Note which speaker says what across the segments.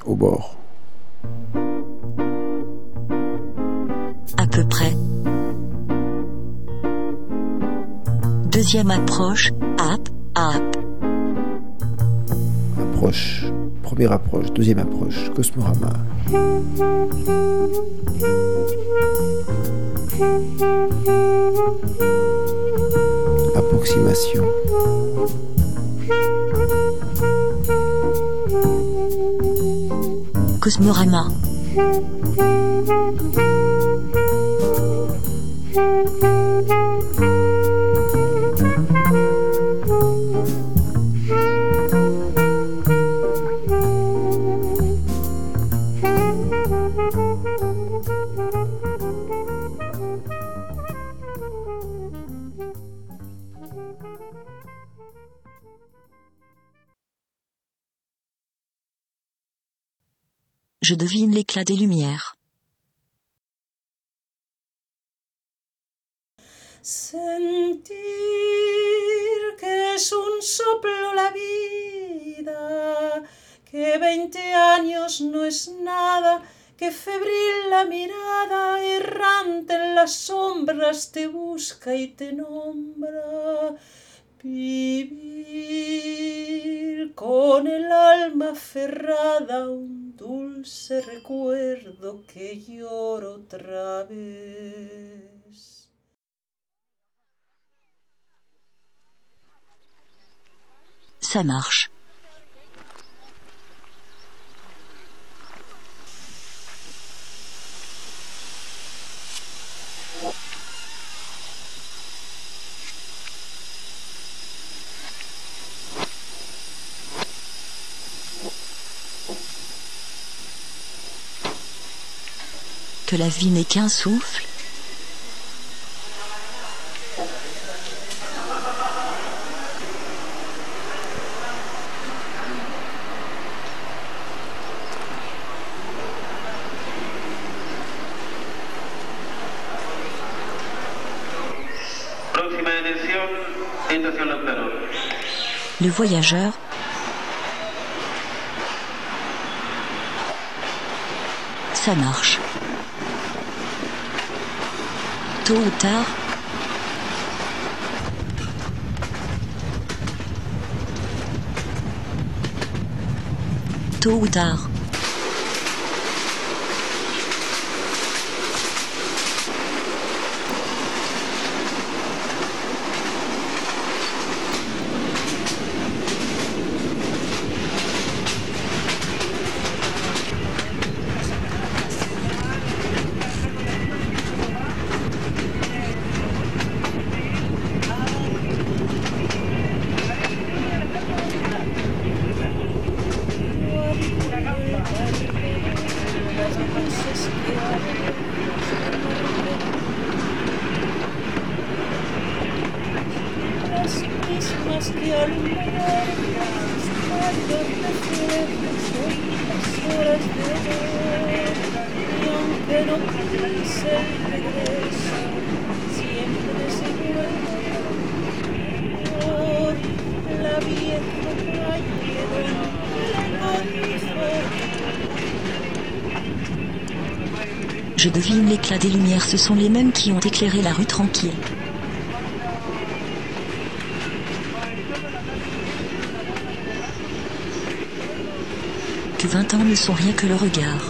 Speaker 1: au bord.
Speaker 2: À peu près. Deuxième approche, up.
Speaker 1: Approche, première approche, deuxième approche, Cosmorama. Approximation.
Speaker 2: Cosmorama. Je devine l'éclat des lumières.
Speaker 3: Sentir que es un soplo la vida, que 20 años no es nada, que febril la mirada, errante en las sombras, te busca y te nombra. Vivir con el alma aferrada, un dulce recuerdo que lloro otra vez.
Speaker 2: Ça marche. Que la vie n'est qu'un souffle. Le voyageur. Ça marche. Tôt ou tard. Tôt ou tard. Je devine l'éclat des lumières, ce sont les mêmes qui ont éclairé la rue tranquille. Que 20 ans ne sont rien que le regard.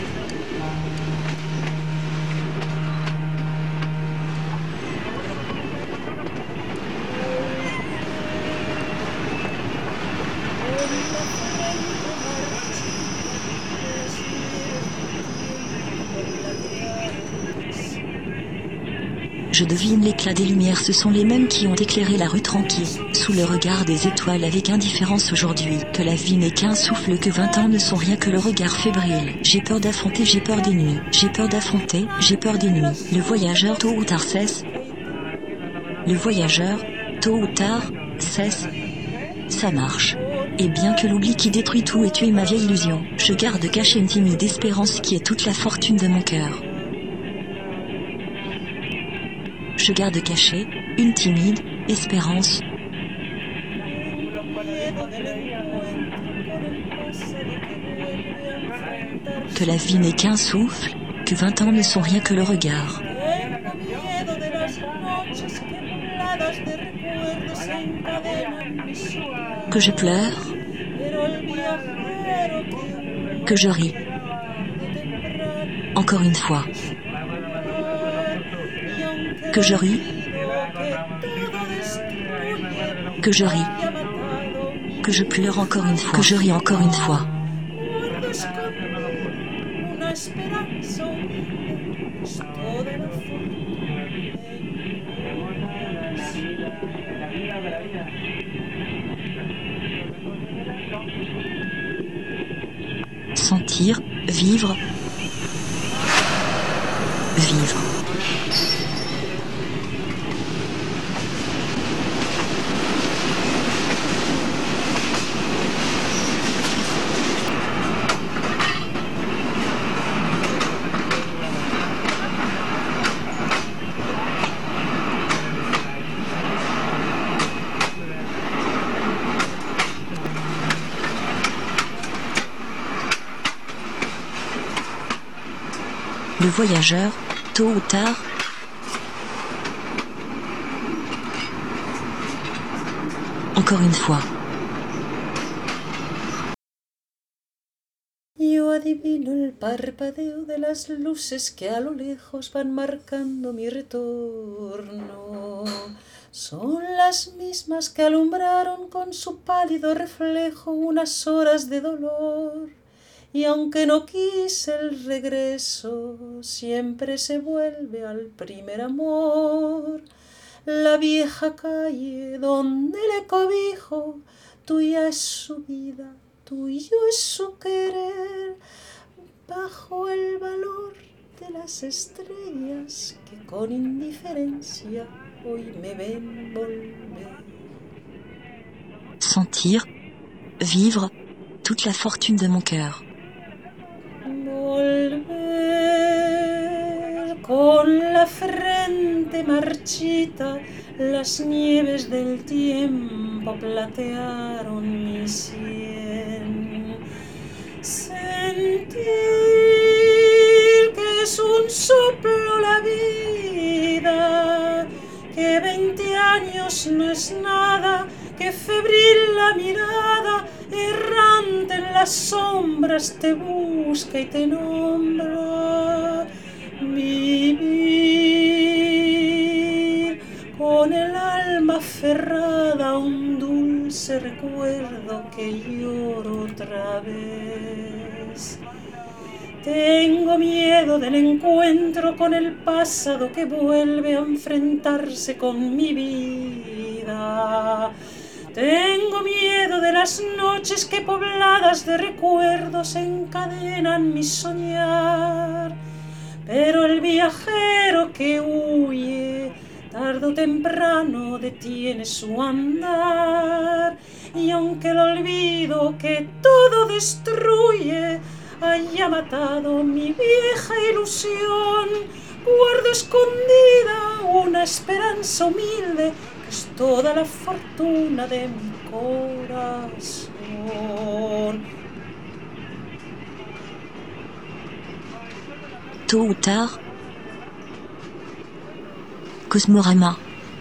Speaker 2: Je devine l'éclat des lumières, ce sont les mêmes qui ont éclairé la rue tranquille, sous le regard des étoiles avec indifférence aujourd'hui, que la vie n'est qu'un souffle, que 20 ans ne sont rien que le regard fébrile. J'ai peur d'affronter, j'ai peur des nuits, j'ai peur d'affronter, j'ai peur des nuits. Le voyageur tôt ou tard cesse. Le voyageur, tôt ou tard, cesse. Ça marche. Et bien que l'oubli qui détruit tout ait tué ma vieille illusion, je garde cachée une timide espérance qui est toute la fortune de mon cœur. Je garde cachée une timide espérance Que la vie n'est qu'un souffle, que 20 ans ne sont rien que le regard. Que je pleure, que je ris. Encore une fois. Que je ris, que je ris, que je pleure encore une fois, que je ris encore une fois. Sentir, vivre, vivre. Le voyageur, tôt ou tard, encore une fois.
Speaker 3: Yo adivino el parpadeo de las luces que a lo lejos van marcando mi retorno. Son las mismas que alumbraron con su pálido reflejo unas horas de dolor. Y aunque no quise el regreso, siempre se vuelve al primer amor. La vieja calle donde le cobijo, tuya es su vida, tuyo es su querer, bajo el valor de las estrellas que con indiferencia hoy me ven volver.
Speaker 2: Sentir, vivre, toute la fortune de mon cœur.
Speaker 3: Volver con la frente marchita, las nieves del tiempo platearon mi sien. Sentir que es un soplo la vida, que 20 años no es nada, que febril la mirada, errante en las sombras te busca y te nombra. Vivir con el alma aferrada a un dulce recuerdo que lloro otra vez. Tengo miedo del encuentro con el pasado que vuelve a enfrentarse con mi vida. Tengo miedo de las noches que pobladas de recuerdos encadenan mi soñar. Pero el viajero que huye, tarde o temprano detiene su andar. Y aunque el olvido que todo destruye haya matado mi vieja ilusión, guardo escondida una esperanza humilde que es toda la fortuna de mi corazón.
Speaker 2: Tôt ou tard, Cosmorama.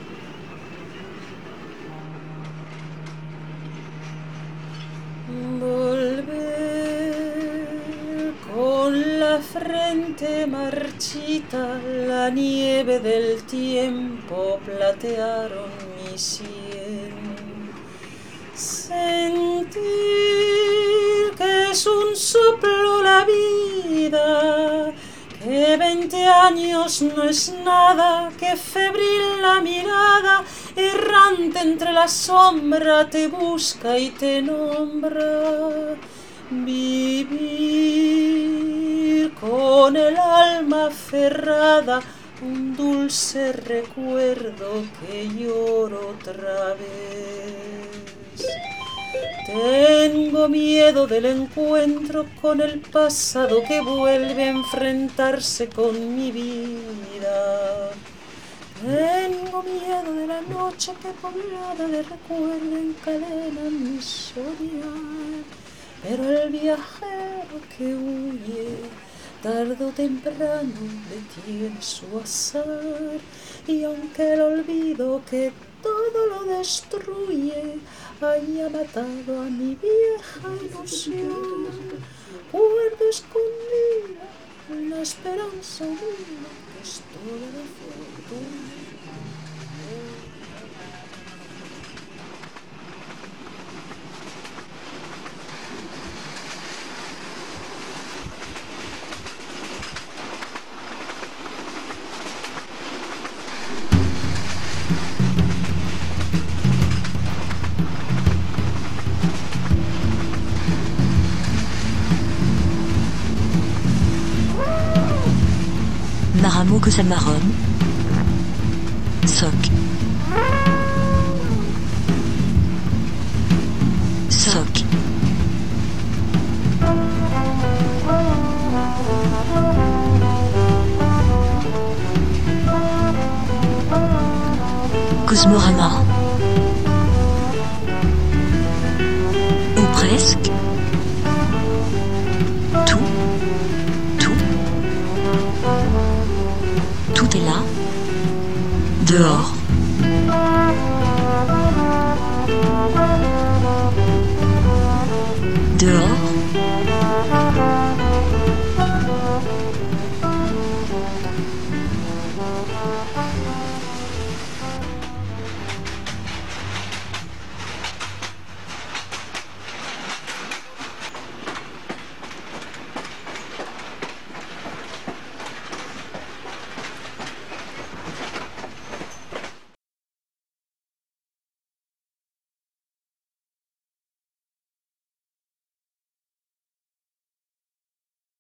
Speaker 3: Volver con la frente marchita, la nieve del tiempo platearon mi sien. Sentir que es un soplo la vida, que 20 años no es nada, que febril la mirada, errante entre la sombra te busca y te nombra. Vivir con el alma aferrada, un dulce recuerdo que lloro otra vez. Tengo miedo del encuentro con el pasado que vuelve a enfrentarse con mi vida. Tengo miedo de la noche que poblada de recuerdo encadena mi soñar. Pero el viajero que huye, tarde o temprano detiene su azar. Y aunque el olvido que todo lo destruye haya matado a mi vieja ilusión, guardo escondida la esperanza humana que es toda la fortuna.
Speaker 2: Maramo Cosamaron. Soc. Soc. Cosmorama. Ou presque. Tout. Tout est là. Dehors.